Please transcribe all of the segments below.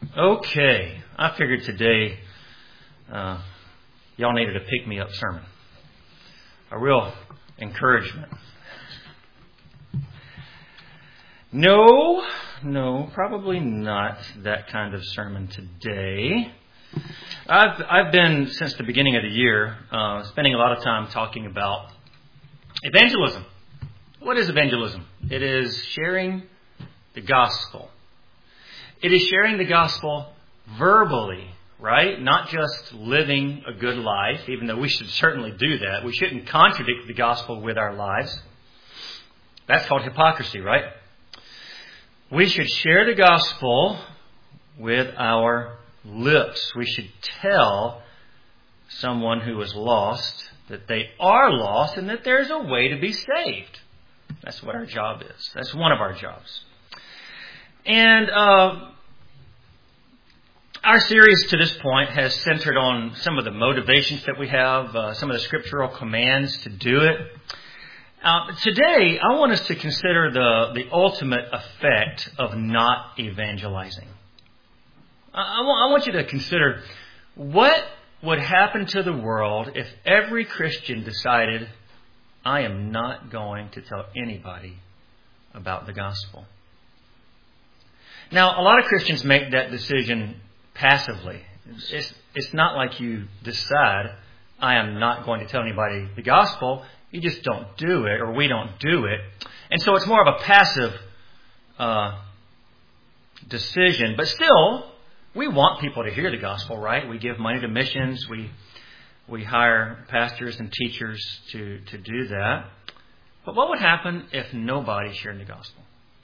Okay, I figured today y'all needed a pick-me-up sermon. A real encouragement. No, probably not that kind of sermon today. I've been, since the beginning of the year, spending a lot of time talking about evangelism. What is evangelism? It is sharing the gospel. It is sharing the gospel verbally, right? Not just living a good life, even though we should certainly do that. We shouldn't contradict the gospel with our lives. That's called hypocrisy, right? We should share the gospel with our lips. We should tell someone who is lost that they are lost and that there's a way to be saved. That's what our job is. That's one of our jobs. And our series to this point has centered on some of the motivations that we have, some of the scriptural commands to do it. Today, I want us to consider the ultimate effect of not evangelizing. I want you to consider what would happen to the world if every Christian decided, I am not going to tell anybody about the gospel. Now, a lot of Christians make that decision passively. It's not like you decide, I am not going to tell anybody the gospel. You just don't do it, or we don't do it. And so it's more of a passive decision. But still, we want people to hear the gospel, right? We give money to missions. We hire pastors and teachers to do that. But what would happen if nobody shared the gospel?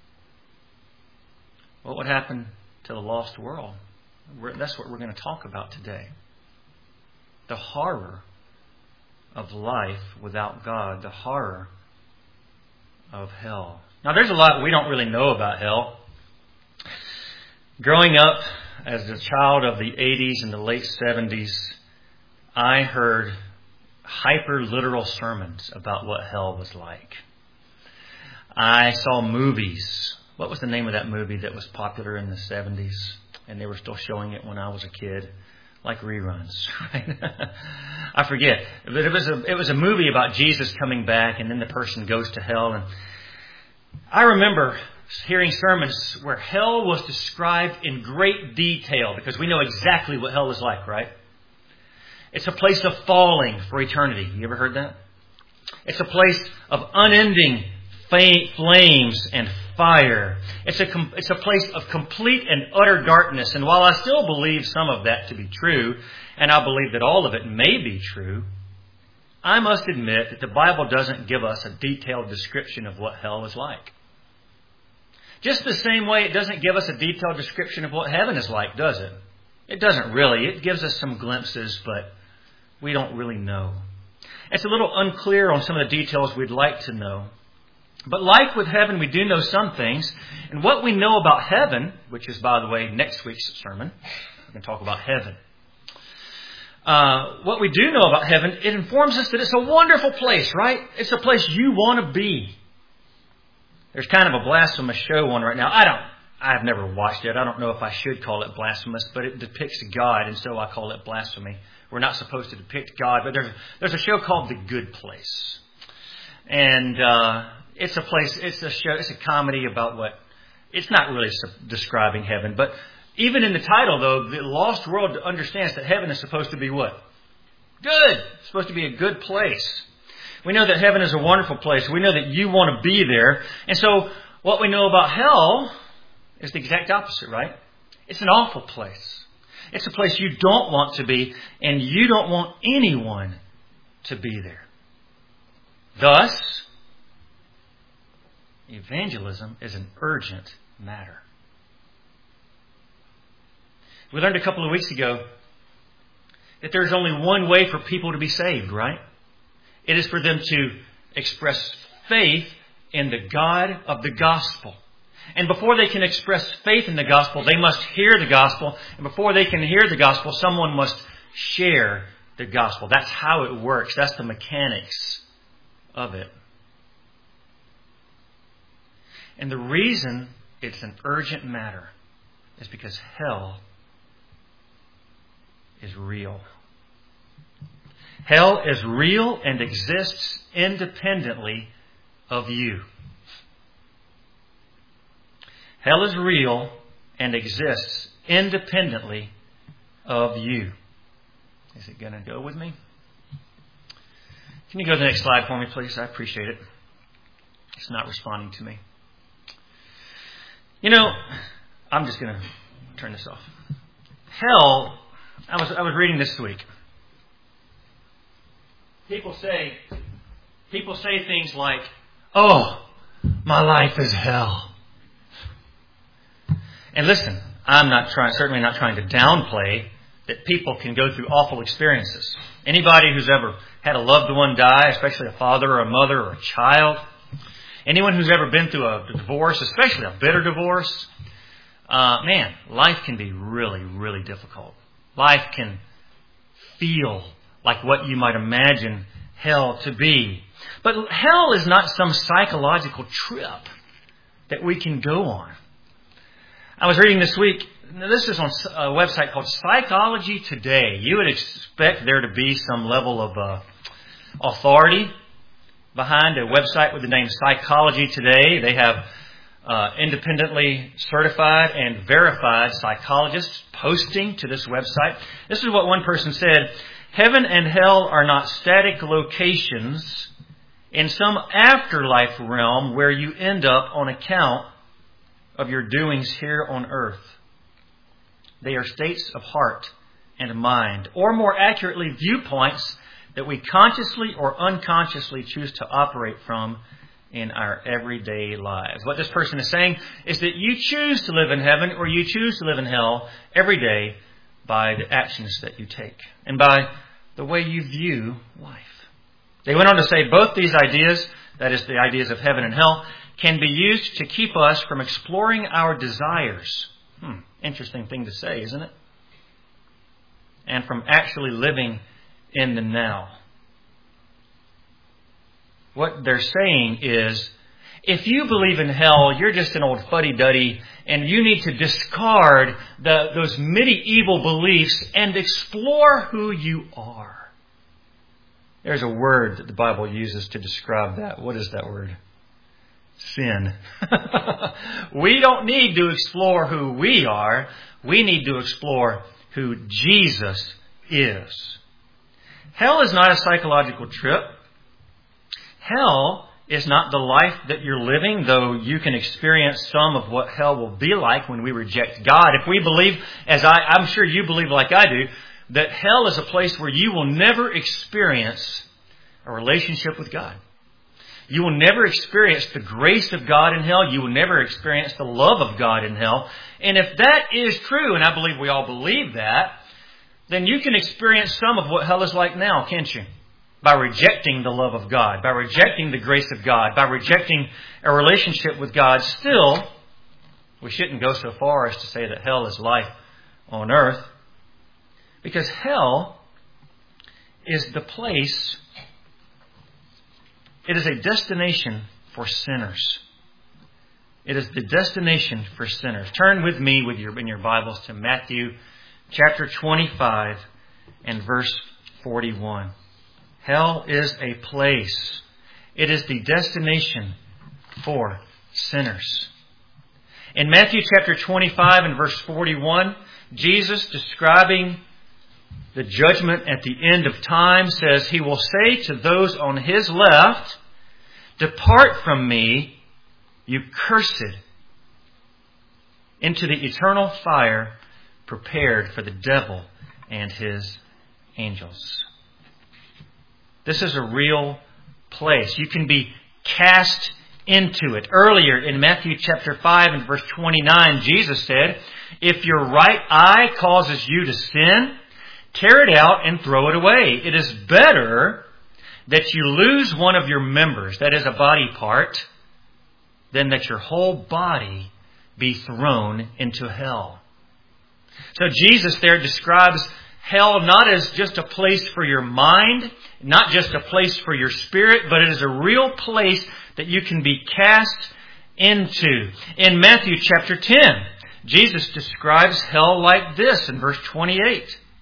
What would happen to the lost world? That's what we're going to talk about today. The horror of life without God. The horror of hell. Now, there's a lot we don't really know about hell. Growing up as a child of the 80s and the late 70s, I heard hyper-literal sermons about what hell was like. I saw movies. What was the name of that movie that was popular in the 70s? And they were still showing it when I was a kid. Like reruns, right? I forget. But it was a movie about Jesus coming back and then the person goes to hell. And I remember hearing sermons where hell was described in great detail because we know exactly what hell is like, right? It's a place of falling for eternity. You ever heard that? It's a place of unending flames and fire. It's a place of complete and utter darkness. And while I still believe some of that to be true, and I believe that all of it may be true, I must admit that the Bible doesn't give us a detailed description of what hell is like. Just the same way it doesn't give us a detailed description of what heaven is like, does it? It doesn't really. It gives us some glimpses, but we don't really know. It's a little unclear on some of the details we'd like to know. But like with heaven, we do know some things. And what we know about heaven, which is, by the way, next week's sermon, we're going to talk about heaven. What we do know about heaven, it informs us that it's a wonderful place, right? It's a place you want to be. There's kind of a blasphemous show on right now. I've never watched it. I don't know if I should call it blasphemous, but it depicts God, and so I call it blasphemy. We're not supposed to depict God, but there's a show called The Good Place. And it's a place, it's a show, it's a comedy about it's not really describing heaven. But even in the title, though, the lost world understands that heaven is supposed to be what? Good. It's supposed to be a good place. We know that heaven is a wonderful place. We know that you want to be there. And so what we know about hell is the exact opposite, right? It's an awful place. It's a place you don't want to be, and you don't want anyone to be there. Thus, evangelism is an urgent matter. We learned a couple of weeks ago that there's only one way for people to be saved, right? It is for them to express faith in the God of the gospel. And before they can express faith in the gospel, they must hear the gospel. And before they can hear the gospel, someone must share the gospel. That's how it works. That's the mechanics of it. And the reason it's an urgent matter is because hell is real. Hell is real and exists independently of you. Hell is real and exists independently of you. Is it going to go with me? Can you go to the next slide for me, please? I appreciate it. It's not responding to me. You know, I'm just going to turn this off. Hell, I was reading this week. People say things like, "Oh, my life is hell." And listen, certainly not trying to downplay that people can go through awful experiences. Anybody who's ever had a loved one die, especially a father or a mother or a child, anyone who's ever been through a divorce, especially a bitter divorce, life can be really, really difficult. Life can feel like what you might imagine hell to be. But hell is not some psychological trip that we can go on. I was reading this week, this is on a website called Psychology Today. You would expect there to be some level of authority behind a website with the name Psychology Today. They have independently certified and verified psychologists posting to this website. This is what one person said: "Heaven and hell are not static locations in some afterlife realm where you end up on account of your doings here on earth. They are states of heart and mind, or more accurately, viewpoints that we consciously or unconsciously choose to operate from in our everyday lives." What this person is saying is that you choose to live in heaven or you choose to live in hell every day by the actions that you take and by the way you view life. They went on to say both these ideas, that is the ideas of heaven and hell, can be used to keep us from exploring our desires. Interesting thing to say, isn't it? And from actually living in the now. What they're saying is, if you believe in hell, you're just an old fuddy-duddy, and you need to discard those medieval beliefs and explore who you are. There's a word that the Bible uses to describe that. What is that word? Sin. We don't need to explore who we are. We need to explore who Jesus is. Hell is not a psychological trip. Hell is not the life that you're living, though you can experience some of what hell will be like when we reject God. If we believe, as I'm sure you believe like I do, that hell is a place where you will never experience a relationship with God. You will never experience the grace of God in hell. You will never experience the love of God in hell. And if that is true, and I believe we all believe that, then you can experience some of what hell is like now, can't you? By rejecting the love of God, by rejecting the grace of God, by rejecting a relationship with God. Still, we shouldn't go so far as to say that hell is life on earth, because hell is the place. It is a destination for sinners. It is the destination for sinners. Turn with me in your Bibles to Matthew chapter 25 and verse 41. Hell is a place. It is the destination for sinners. In Matthew chapter 25 and verse 41, Jesus, describing the judgment at the end of time, says, "He will say to those on His left, 'Depart from me, you cursed, into the eternal fire prepared for the devil and his angels.'" This is a real place. You can be cast into it. Earlier in Matthew chapter 5 and verse 29, Jesus said, "If your right eye causes you to sin, tear it out and throw it away. It is better that you lose one of your members," that is a body part, "than that your whole body be thrown into hell." So Jesus there describes hell not as just a place for your mind, not just a place for your spirit, but it is a real place that you can be cast into. In Matthew chapter 10, Jesus describes hell like this in verse 28.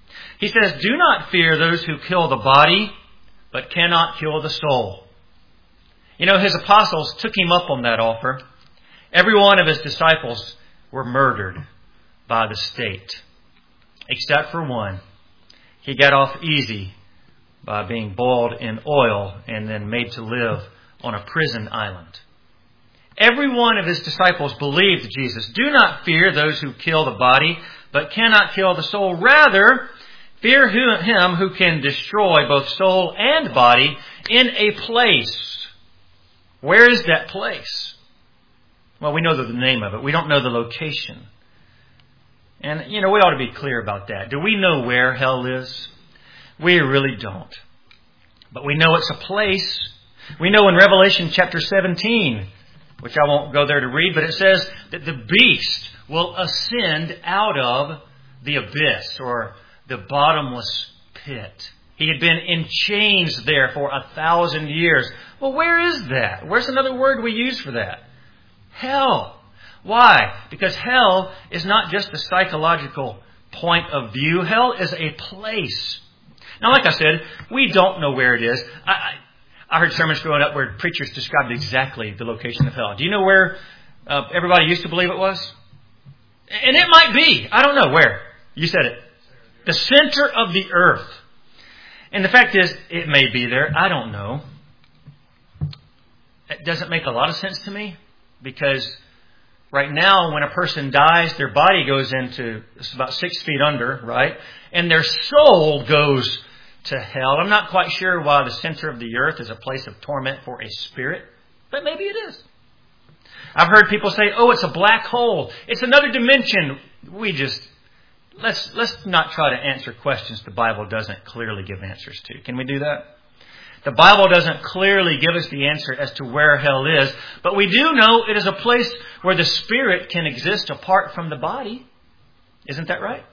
He says, do not fear those who kill the body, but cannot kill the soul. You know, his apostles took him up on that offer. Every one of his disciples were murdered by the state, except for one. He got off easy by being boiled in oil and then made to live on a prison island. Every one of his disciples believed Jesus. Do not fear those who kill the body, but cannot kill the soul. Rather, fear him who can destroy both soul and body in a place. Where is that place? Well, we know the name of it. We don't know the location. And, we ought to be clear about that. Do we know where hell is? We really don't. But we know it's a place. We know in Revelation chapter 17, which I won't go there to read, but it says that the beast will ascend out of the abyss or the bottomless pit. He had been in chains there for 1,000 years. Well, where is that? Where's another word we use for that? Hell. Why? Because hell is not just a psychological point of view. Hell is a place. Now, like I said, we don't know where it is. I heard sermons growing up where preachers described exactly the location of hell. Do you know where everybody used to believe it was? And it might be. I don't know where. You said it. The center of the earth. And the fact is, it may be there. I don't know. It doesn't make a lot of sense to me because right now when a person dies, their body goes into, it's about 6 feet under, right? And their soul goes to hell. I'm not quite sure why the center of the earth is a place of torment for a spirit, but maybe it is. I've heard people say, oh, it's a black hole. It's another dimension. Let's not try to answer questions the Bible doesn't clearly give answers to. Can we do that? The Bible doesn't clearly give us the answer as to where hell is, but we do know it is a place where the spirit can exist apart from the body. Isn't that right?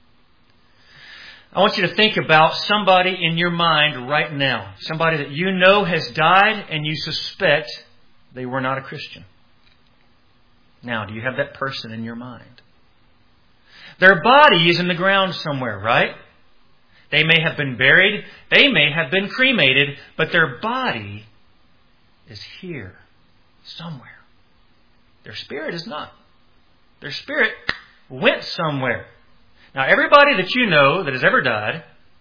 I want you to think about somebody in your mind right now. Somebody that you know has died and you suspect they were not a Christian. Now, do you have that person in your mind? Their body is in the ground somewhere, right? They may have been buried. They may have been cremated. But their body is here somewhere. Their spirit is not. Their spirit went somewhere. Now, everybody that you know that has ever died,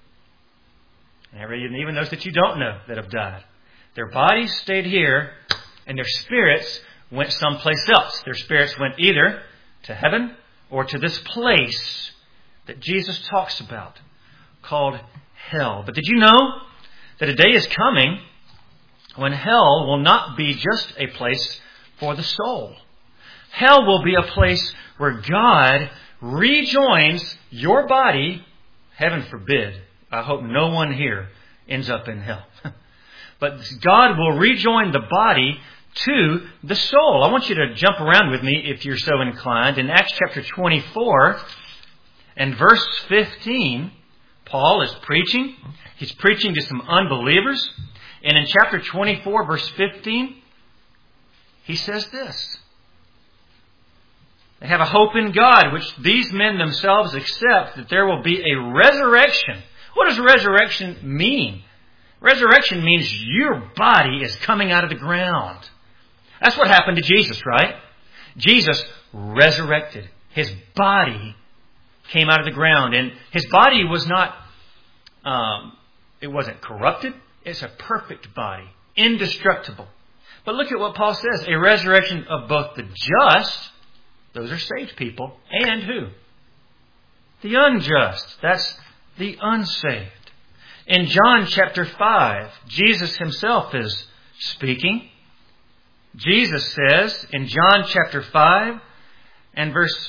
and even those that you don't know that have died, their bodies stayed here and their spirits went someplace else. Their spirits went either to heaven or to this place that Jesus talks about called hell. But did you know that a day is coming when hell will not be just a place for the soul? Hell will be a place where God rejoins your body. Heaven forbid. I hope no one here ends up in hell. But God will rejoin the body to the soul. I want you to jump around with me if you're so inclined. In Acts chapter 24 and verse 15, Paul is preaching. He's preaching to some unbelievers. And in chapter 24, verse 15, he says this. They have a hope in God, which these men themselves accept that there will be a resurrection. What does resurrection mean? Resurrection means your body is coming out of the ground. That's what happened to Jesus, right? Jesus resurrected. His body came out of the ground. And his body was not, it wasn't corrupted. It's a perfect body. Indestructible. But look at what Paul says. A resurrection of both the just, those are saved people, and who? The unjust. That's the unsaved. In John chapter 5, Jesus himself is speaking. Jesus says in John chapter 5 and verse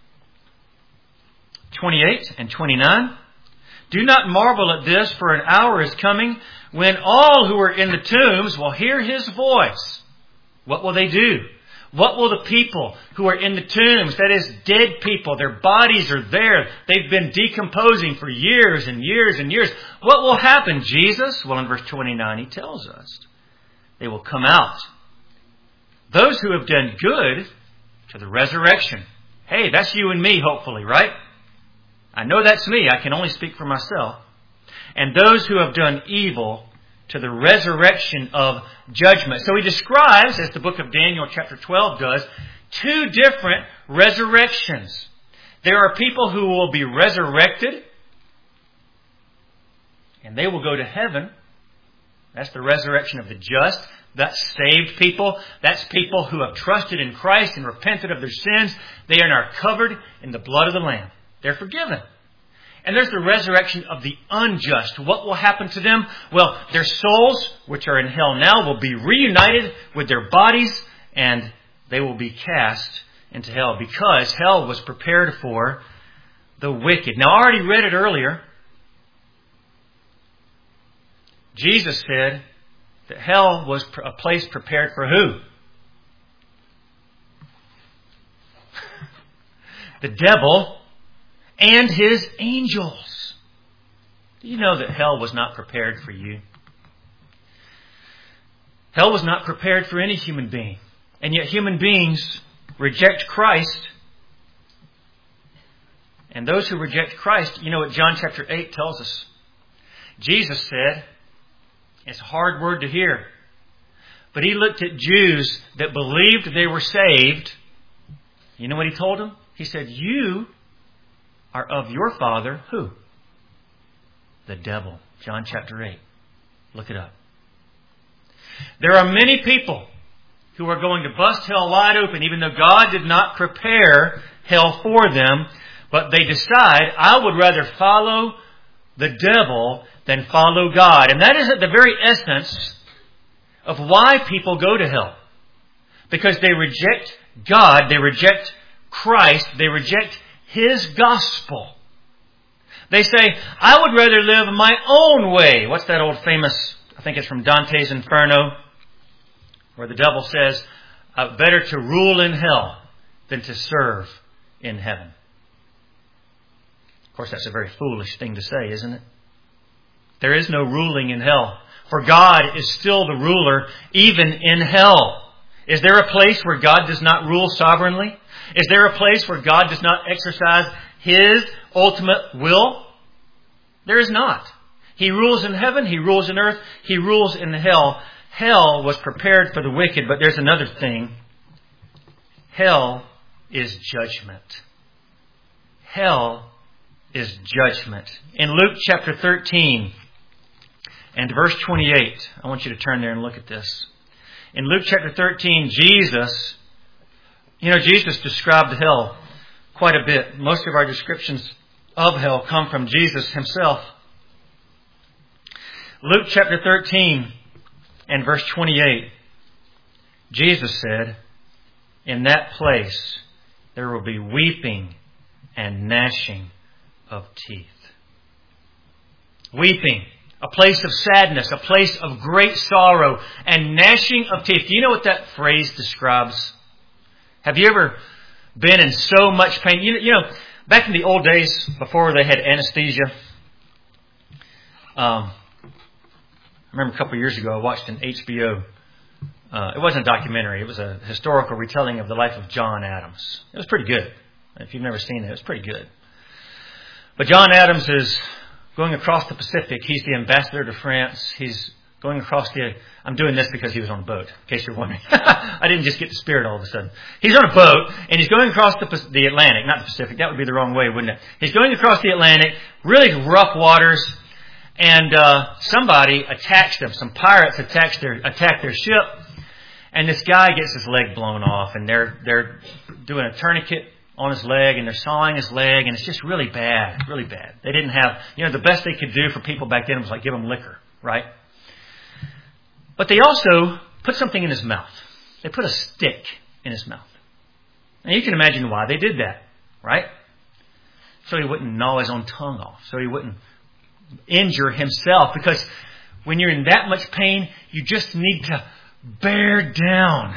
28 and 29, do not marvel at this, for an hour is coming when all who are in the tombs will hear his voice. What will they do? What will the people who are in the tombs, that is dead people, their bodies are there, they've been decomposing for years and years and years. What will happen, Jesus? Well, in verse 29 he tells us. They will come out. Those who have done good to the resurrection. Hey, that's you and me, hopefully, right? I know that's me. I can only speak for myself. And those who have done evil to the resurrection of judgment. So he describes, as the book of Daniel chapter 12 does, two different resurrections. There are people who will be resurrected and they will go to heaven. That's the resurrection of the just. That's saved people. That's people who have trusted in Christ and repented of their sins. They are now covered in the blood of the Lamb. They're forgiven. And there's the resurrection of the unjust. What will happen to them? Well, their souls, which are in hell now, will be reunited with their bodies and they will be cast into hell because hell was prepared for the wicked. Now, I already read it earlier. Jesus said that hell was a place prepared for who? The devil and his angels. Do you know that hell was not prepared for you? Hell was not prepared for any human being. And yet human beings reject Christ. And those who reject Christ, you know what John chapter 8 tells us? Jesus said, it's a hard word to hear, but he looked at Jews that believed they were saved. You know what he told them? He said, you are of your father, who? The devil. John chapter 8. Look it up. There are many people who are going to bust hell wide open, even though God did not prepare hell for them. But they decide, I would rather follow the devil than follow God. And that is at the very essence of why people go to hell. Because they reject God, they reject Christ, they reject His gospel. They say, I would rather live my own way. What's that old famous, I think it's from Dante's Inferno, where the devil says, better to rule in hell than to serve in heaven. Of course, that's a very foolish thing to say, isn't it? There is no ruling in hell. For God is still the ruler, even in hell. Is there a place where God does not rule sovereignly? Is there a place where God does not exercise His ultimate will? There is not. He rules in heaven, He rules in earth, He rules in hell. Hell was prepared for the wicked, but there's another thing. Hell is judgment. Hell is judgment. In Luke chapter 13 and verse 28, I want you to turn there and look at this. In Luke chapter 13, Jesus described hell quite a bit. Most of our descriptions of hell come from Jesus Himself. Luke chapter 13 and verse 28, Jesus said, in that place there will be weeping and gnashing of teeth. Weeping, a place of sadness, a place of great sorrow, and gnashing of teeth. Do you know what that phrase describes? Have you ever been in so much pain? You know, back in the old days, before they had anesthesia, I remember a couple of years ago I watched an HBO. It wasn't a documentary. It was a historical retelling of the life of John Adams. It was pretty good. If you've never seen it, it was pretty good. But John Adams is going across the Pacific. He's the ambassador to France. He's going across I'm doing this because he was on a boat, in case you're wondering. I didn't just get the Spirit all of a sudden. He's on a boat, and he's going across the Atlantic, not the Pacific. That would be the wrong way, wouldn't it? He's going across the Atlantic, really rough waters, and somebody attacks them. Some pirates attack their ship, and this guy gets his leg blown off, and they're doing a tourniquet on his leg, and they're sawing his leg, and it's just really bad, really bad. They didn't have, the best they could do for people back then was like give them liquor, right? But they also put something in his mouth. They put a stick in his mouth. And you can imagine why they did that, right? So he wouldn't gnaw his own tongue off, so he wouldn't injure himself, because when you're in that much pain, you just need to bear down.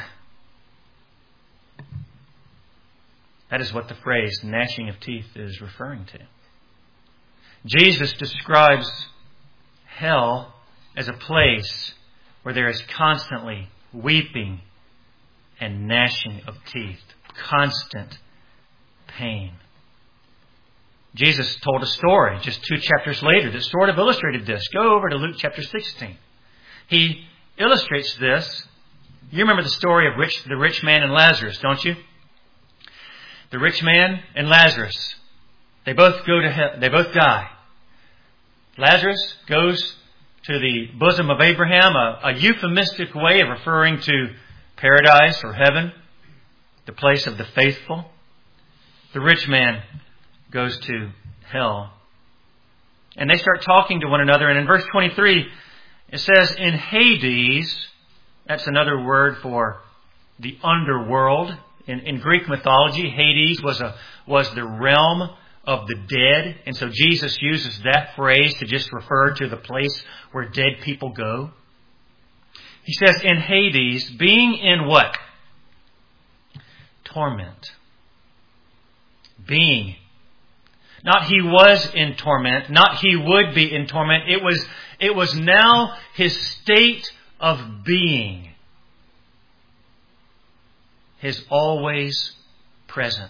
That is what the phrase gnashing of teeth is referring to. Jesus describes hell as a place where there is constantly weeping and gnashing of teeth. Constant pain. Jesus told a story just 2 chapters later that sort of illustrated this. Go over to Luke chapter 16. He illustrates this. You remember the story of the rich man and Lazarus, don't you? The rich man and Lazarus. They both go to hell. They both die. Lazarus goes to the bosom of Abraham, a euphemistic way of referring to paradise or heaven, the place of the faithful. The rich man goes to hell. And they start talking to one another. And in verse 23, it says, in Hades, that's another word for the underworld. In Greek mythology, Hades was the realm of the dead. And so Jesus uses that phrase to just refer to the place where dead people go. He says, in Hades, being in what? Torment. Being. Not he was in torment. Not he would be in torment. It was now his state of being. His always present.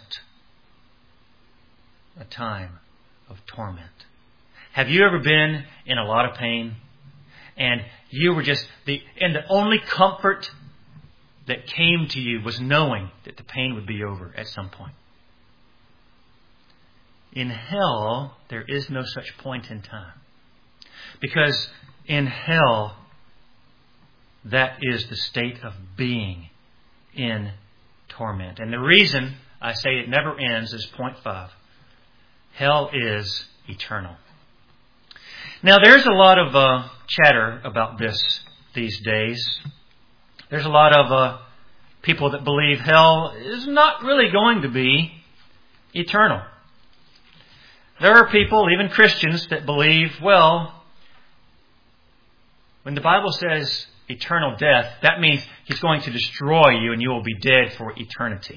A time of torment. Have you ever been in a lot of pain? And you were and the only comfort that came to you was knowing that the pain would be over at some point. In hell, there is no such point in time. Because in hell, that is the state of being in torment. And the reason I say it never ends is point 5. Hell is eternal. Now, there's a lot of chatter about this these days. There's a lot of people that believe hell is not really going to be eternal. There are people, even Christians, that believe, well, when the Bible says eternal death, that means He's going to destroy you and you will be dead for eternity.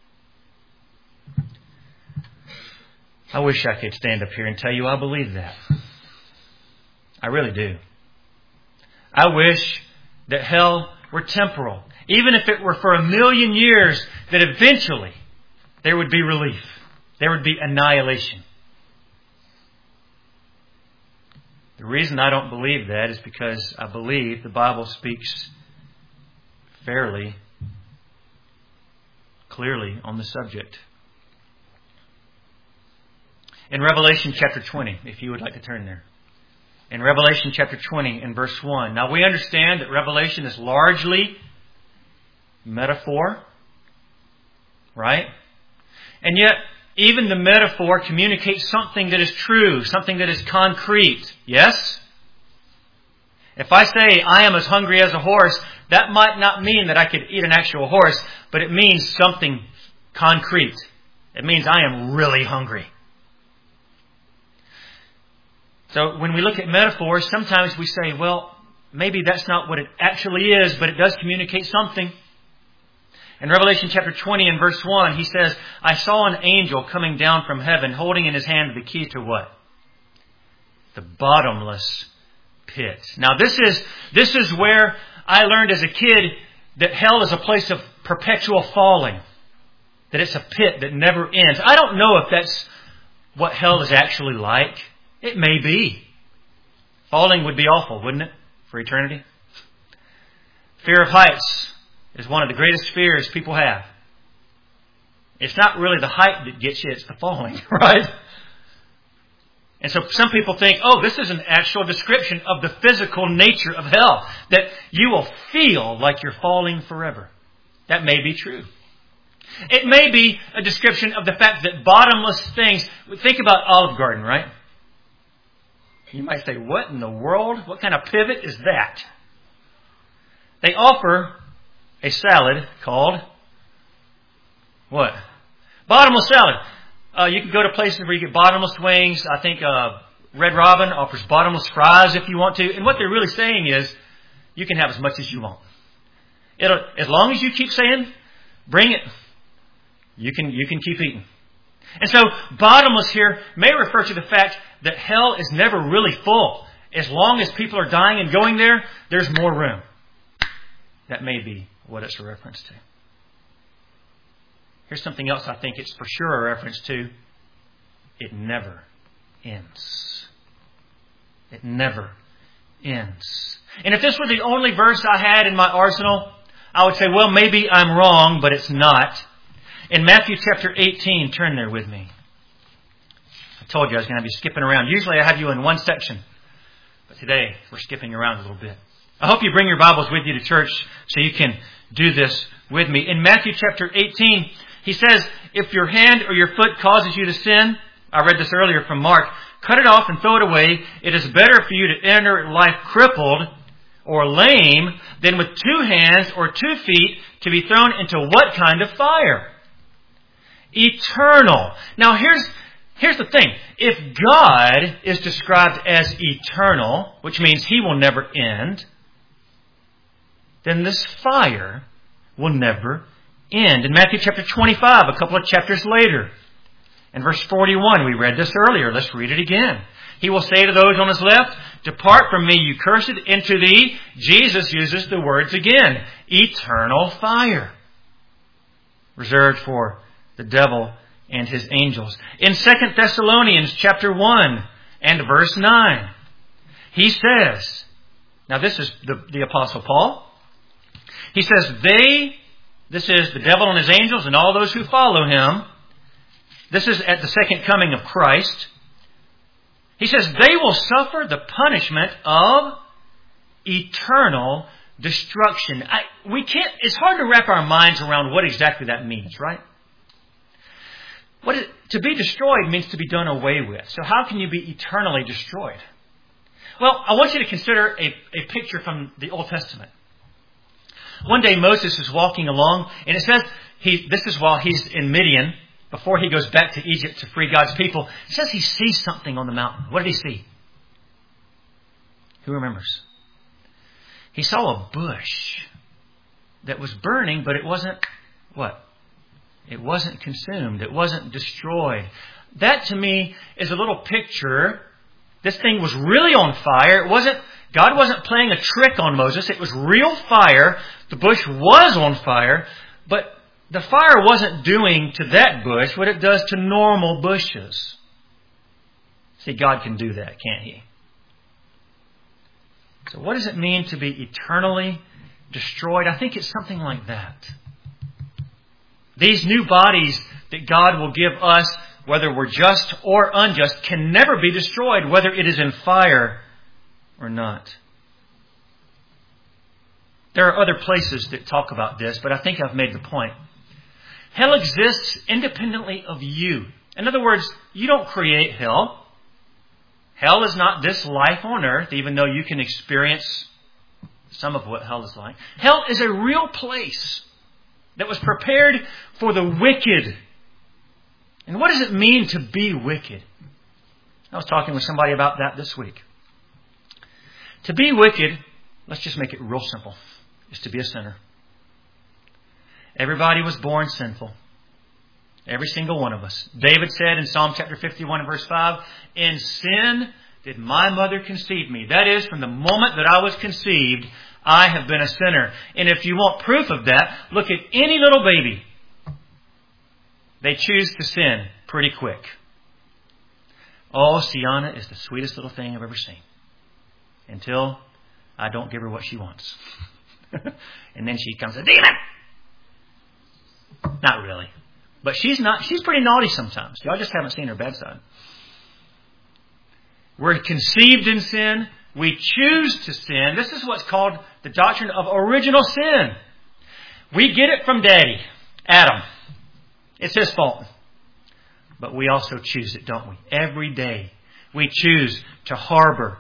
I wish I could stand up here and tell you I believe that. I really do. I wish that hell were temporal. Even if it were for 1,000,000 years, that eventually there would be relief. There would be annihilation. The reason I don't believe that is because I believe the Bible speaks fairly clearly on the subject. In Revelation chapter 20, if you would like to turn there. In Revelation chapter 20 and verse 1. Now we understand that Revelation is largely metaphor. Right? And yet, even the metaphor communicates something that is true, something that is concrete. Yes? If I say I am as hungry as a horse, that might not mean that I could eat an actual horse, but it means something concrete. It means I am really hungry. So when we look at metaphors, sometimes we say, well, maybe that's not what it actually is, but it does communicate something. In Revelation chapter 20 and verse 1, he says, I saw an angel coming down from heaven, holding in his hand the key to what? The bottomless pit. Now this is where I learned as a kid that hell is a place of perpetual falling. That it's a pit that never ends. I don't know if that's what hell is actually like. It may be. Falling would be awful, wouldn't it? For eternity. Fear of heights is one of the greatest fears people have. It's not really the height that gets you, it's the falling, right? And so some people think, oh, this is an actual description of the physical nature of hell. That you will feel like you're falling forever. That may be true. It may be a description of the fact that bottomless things... Think about Olive Garden, right? You might say, what in the world? What kind of pivot is that? They offer a salad called what? Bottomless salad. You can go to places where you get bottomless wings. I think Red Robin offers bottomless fries if you want to. And what they're really saying is, you can have as much as you want. As long as you keep saying, bring it, you can keep eating. And so, bottomless here may refer to the fact that hell is never really full. As long as people are dying and going there, there's more room. That may be what it's a reference to. Here's something else I think it's for sure a reference to. it never ends. It never ends. And if this were the only verse I had in my arsenal, I would say, well, maybe I'm wrong, but it's not. In Matthew chapter 18, turn there with me. I told you I was going to be skipping around. Usually I have you in one section, but today we're skipping around a little bit. I hope you bring your Bibles with you to church so you can do this with me. In Matthew chapter 18, he says, if your hand or your foot causes you to sin, I read this earlier from Mark, cut it off and throw it away. It is better for you to enter life crippled or lame than with 2 hands or 2 feet to be thrown into what kind of fire? Eternal. Now here's the thing. If God is described as eternal, which means He will never end, then this fire will never end. In Matthew chapter 25, a couple of chapters later, in verse 41, we read this earlier. Let's read it again. He will say to those on His left, depart from me, you cursed, into the, Jesus uses the words again, eternal fire, reserved for the devil and his angels. In 2 Thessalonians chapter 1 and verse 9, he says, now this is the Apostle Paul, he says, this is the devil and his angels and all those who follow him. This is at the second coming of Christ. He says, they will suffer the punishment of eternal destruction. It's hard to wrap our minds around what exactly that means, right? To be destroyed means to be done away with. So how can you be eternally destroyed? Well, I want you to consider a picture from the Old Testament. One day Moses is walking along, and it says, this is while he's in Midian, before he goes back to Egypt to free God's people. It says he sees something on the mountain. What did he see? Who remembers? He saw a bush that was burning, but it wasn't what? It wasn't consumed. It wasn't destroyed. That to me is a little picture. This thing was really on fire. God wasn't playing a trick on Moses. It was real fire. The bush was on fire, but the fire wasn't doing to that bush what it does to normal bushes. See, God can do that, can't He? So what does it mean to be eternally destroyed? I think it's something like that. These new bodies that God will give us, whether we're just or unjust, can never be destroyed, whether it is in fire or not. There are other places that talk about this, but I think I've made the point. Hell exists independently of you. In other words, you don't create hell. Hell is not this life on earth, even though you can experience some of what hell is like. Hell is a real place that was prepared for the wicked. And what does it mean to be wicked? I was talking with somebody about that this week. To be wicked, let's just make it real simple, is to be a sinner. Everybody was born sinful. Every single one of us. David said in Psalm chapter 51 and verse 5, in sin did my mother conceive me. That is, from the moment that I was conceived, I have been a sinner. And if you want proof of that, look at any little baby. They choose to sin pretty quick. Oh, Sienna is the sweetest little thing I've ever seen. Until I don't give her what she wants. And then she becomes a demon. Not really. But she's pretty naughty sometimes. Y'all just haven't seen her bedside. We're conceived in sin. We choose to sin. This is what's called the doctrine of original sin. We get it from Daddy, Adam. It's his fault. But we also choose it, don't we? Every day we choose to harbor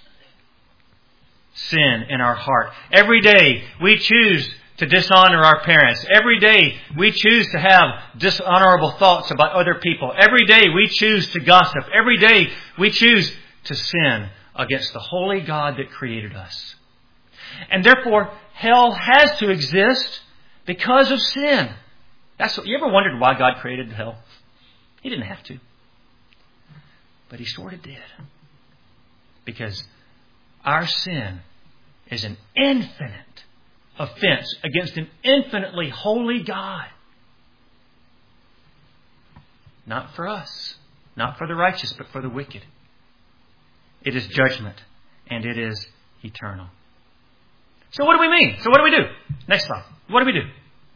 sin in our heart. Every day we choose to dishonor our parents. Every day we choose to have dishonorable thoughts about other people. Every day we choose to gossip. Every day we choose to sin against the holy God that created us. And therefore, hell has to exist because of sin. You ever wondered why God created hell? He didn't have to. But He sort of did. Because our sin is an infinite offense against an infinitely holy God. Not for us, Not for the righteous, but for the wicked. It is judgment, and it is eternal. So what do we mean? So what do we do? Next slide. What do we do?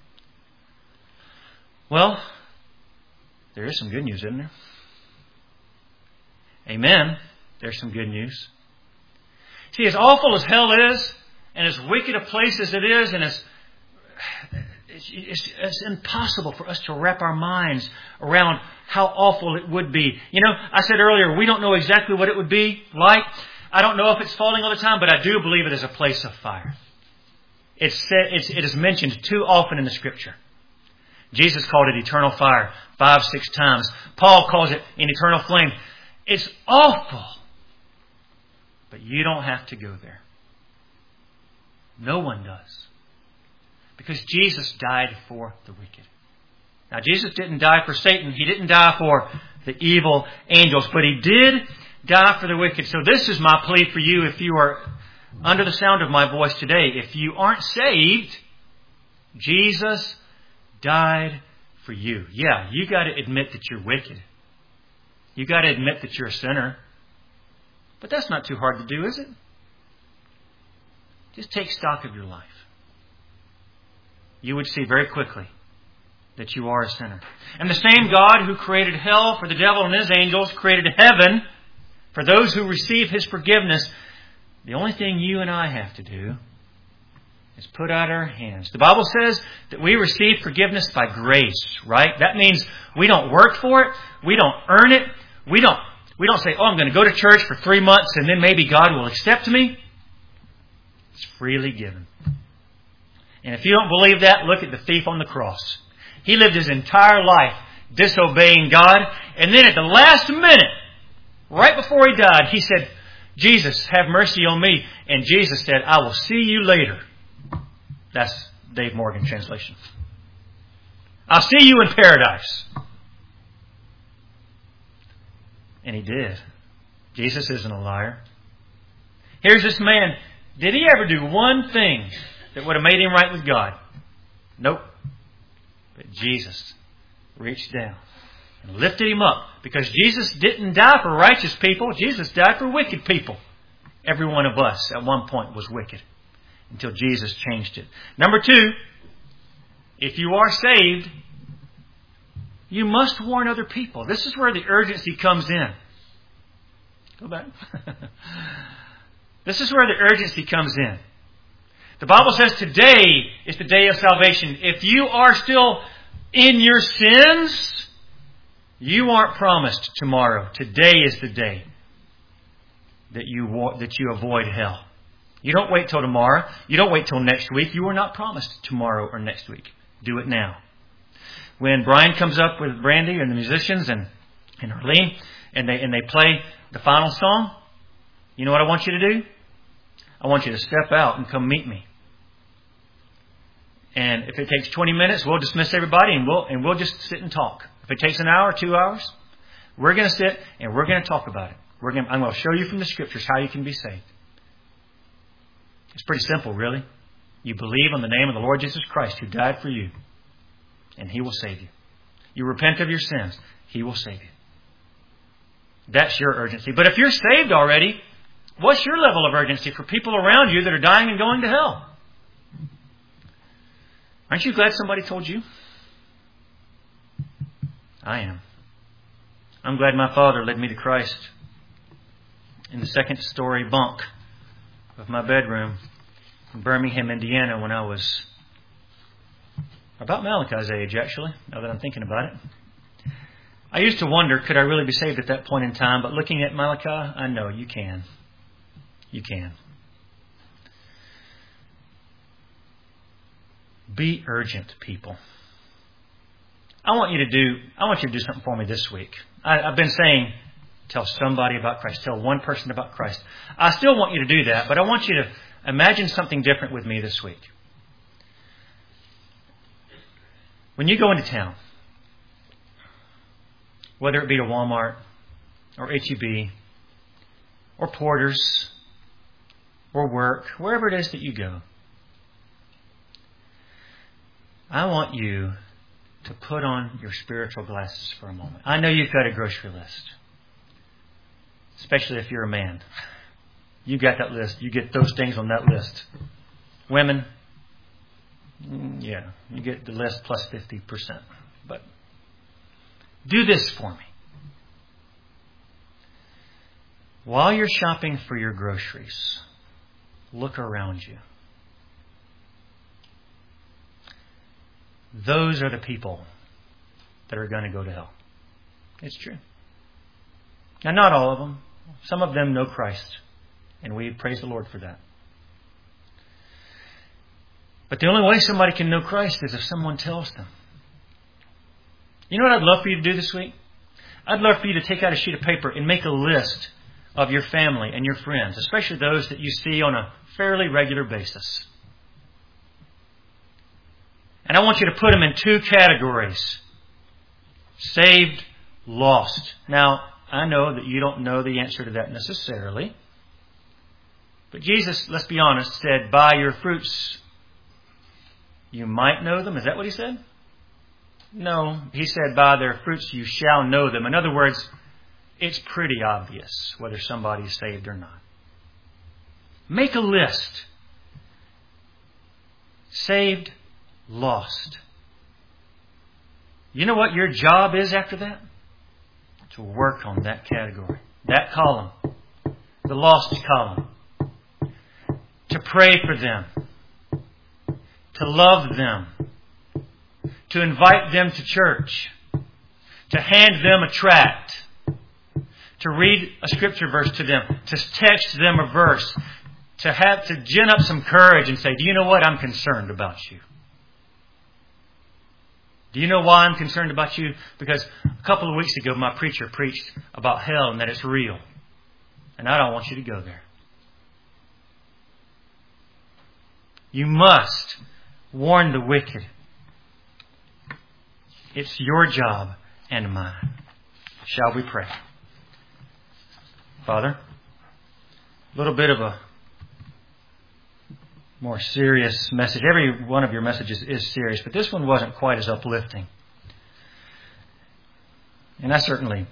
Well, there is some good news, isn't there? Amen. There's some good news. See, as awful as hell is, and as wicked a place as it is, and it's impossible for us to wrap our minds around how awful it would be. You know, I said earlier, we don't know exactly what it would be like. I don't know if it's falling all the time, but I do believe it is a place of fire. It is mentioned too often in the Scripture. Jesus called it eternal fire 5-6 times. Paul calls it an eternal flame. It's awful. But you don't have to go there. No one does. Because Jesus died for the wicked. Now, Jesus didn't die for Satan. He didn't die for the evil angels. But He did die for the wicked. So this is my plea for you if you are under the sound of my voice today. If you aren't saved, Jesus died for you. Yeah, you got to admit that you're wicked. You got to admit that you're a sinner. But that's not too hard to do, is it? Just take stock of your life. You would see very quickly that you are a sinner. And the same God who created hell for the devil and his angels created heaven for those who receive His forgiveness. The only thing you and I have to do is put out our hands. The Bible says that we receive forgiveness by grace, right? That means we don't work for it. We don't earn it. We don't say, I'm going to go to church for 3 months and then maybe God will accept me. It's freely given. And if you don't believe that, look at the thief on the cross. He lived his entire life disobeying God. And then at the last minute, right before he died, he said, Jesus, have mercy on me. And Jesus said, I will see you later. That's Dave Morgan translation. I'll see you in paradise. And He did. Jesus isn't a liar. Here's this man. Did he ever do one thing that would have made him right with God? Nope. But Jesus reached down and lifted him up. Because Jesus didn't die for righteous people. Jesus died for wicked people. Every one of us at one point was wicked. Until Jesus changed it. Number 2, if you are saved, you must warn other people. This is where the urgency comes in. Go back. This is where the urgency comes in. The Bible says today is the day of salvation. If you are still in your sins, you aren't promised tomorrow. Today is the day that you avoid hell. You don't wait till tomorrow. You don't wait till next week. You are not promised tomorrow or next week. Do it now. When Brian comes up with Brandy and the musicians and Arlene and they play the final song, you know what I want you to do? I want you to step out and come meet me. And if it takes 20 minutes, we'll dismiss everybody and we'll just sit and talk. If it takes an hour, 2 hours, we're going to sit and we're going to talk about it. I'm going to show you from the Scriptures how you can be saved. It's pretty simple, really. You believe on the name of the Lord Jesus Christ who died for you, and He will save you. You repent of your sins, He will save you. That's your urgency. But if you're saved already, what's your level of urgency for people around you that are dying and going to hell? Aren't you glad somebody told you? I am. I'm glad my father led me to Christ in the second story bunk of my bedroom in Birmingham, Indiana, when I was about Malachi's age, actually, now that I'm thinking about it. I used to wonder, could I really be saved at that point in time? But looking at Malachi, I know you can. You can. Be urgent, people. I want you to do something for me this week. I've been saying, tell somebody about Christ. Tell one person about Christ. I still want you to do that, but I want you to imagine something different with me this week. When you go into town, whether it be to Walmart or H-E-B or Porter's or work, wherever it is that you go, I want you to put on your spiritual glasses for a moment. I know you've got a grocery list, especially if you're a man. You got that list. You get those things on that list. Women, yeah, you get the list plus 50%. But do this for me. While you're shopping for your groceries, look around you. Those are the people that are going to go to hell. It's true. Now, not all of them. Some of them know Christ, and we praise the Lord for that. But the only way somebody can know Christ is if someone tells them. You know what I'd love for you to do this week? I'd love for you to take out a sheet of paper and make a list of your family and your friends, especially those that you see on a fairly regular basis. And I want you to put them in two categories. Saved, lost. Now, I know that you don't know the answer to that necessarily. But Jesus, let's be honest, said, by your fruits you might know them. Is that what He said? No. He said, by their fruits you shall know them. In other words, it's pretty obvious whether somebody's saved or not. Make a list. Saved, lost. You know what your job is after that? To work on that category, that column, the lost column. To pray for them. To love them. To invite them to church. To hand them a tract. To read a scripture verse to them. To text them a verse. To gin up some courage and say, do you know what? I'm concerned about you. Do you know why I'm concerned about you? Because a couple of weeks ago, my preacher preached about hell and that it's real. And I don't want you to go there. You must warn the wicked. It's your job and mine. Shall we pray? Father, a little bit of a more serious message. Every one of your messages is serious, but this one wasn't quite as uplifting. And I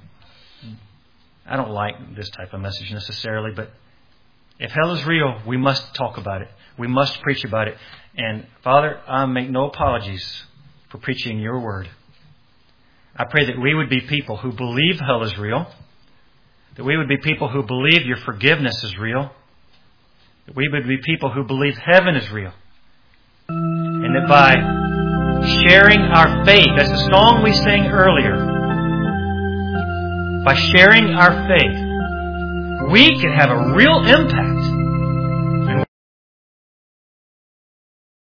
don't like this type of message necessarily, but if hell is real, we must talk about it. We must preach about it. And Father, I make no apologies for preaching your word. I pray that we would be people who believe hell is real, that we would be people who believe your forgiveness is real, that we would be people who believe heaven is real. And that by sharing our faith, as the song we sang earlier, by sharing our faith, we can have a real impact